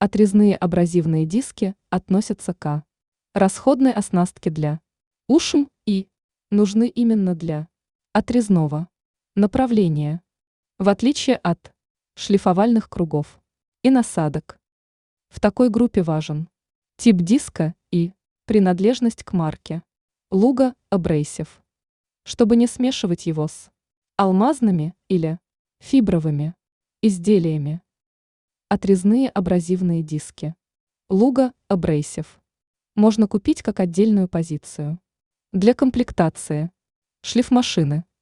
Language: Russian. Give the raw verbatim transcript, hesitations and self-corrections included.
Отрезные абразивные диски относятся к расходной оснастке для ушм и нужны именно для отрезного направления, в отличие от шлифовальных кругов и насадок. В такой группе важен тип диска и принадлежность к марке Luga Abrasive, чтобы не смешивать его с алмазными или фибровыми изделиями. Отрезные абразивные диски Luga Abrasive можно купить как отдельную позицию. Для комплектации шлифмашины